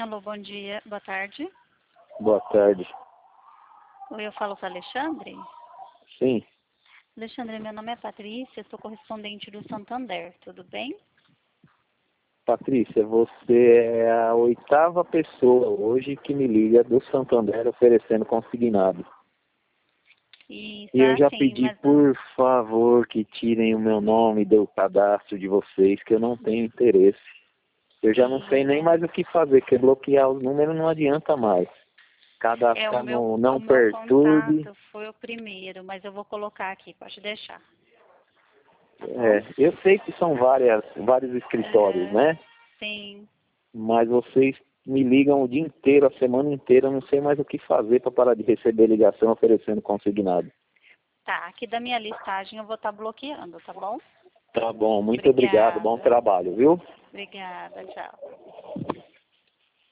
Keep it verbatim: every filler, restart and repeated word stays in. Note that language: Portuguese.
Alô, bom dia, boa tarde. Boa tarde. Oi, eu falo com o Alexandre? Sim. Alexandre, meu nome é Patrícia, sou correspondente do Santander, tudo bem? Patrícia, você é a oitava pessoa hoje que me liga do Santander oferecendo consignado. Isso, E eu já assim, pedi, mas por favor, que tirem o meu nome do cadastro de vocês, que eu não tenho interesse. Eu já não sei nem mais o que fazer, porque bloquear os números não adianta mais. é, Cadastrar o meu, no não o meu perturbe. contato foi o primeiro, mas eu vou colocar aqui, pode deixar. Tá bom? É, eu sei que são várias, vários escritórios, É, né? sim. Mas vocês me ligam o dia inteiro, a semana inteira, eu não sei mais o que fazer para parar de receber ligação oferecendo consignado. Tá, aqui da minha listagem eu vou estar bloqueando, tá bom? Tá bom, muito obrigado, bom Obrigada. trabalho, viu? Obrigada, tchau.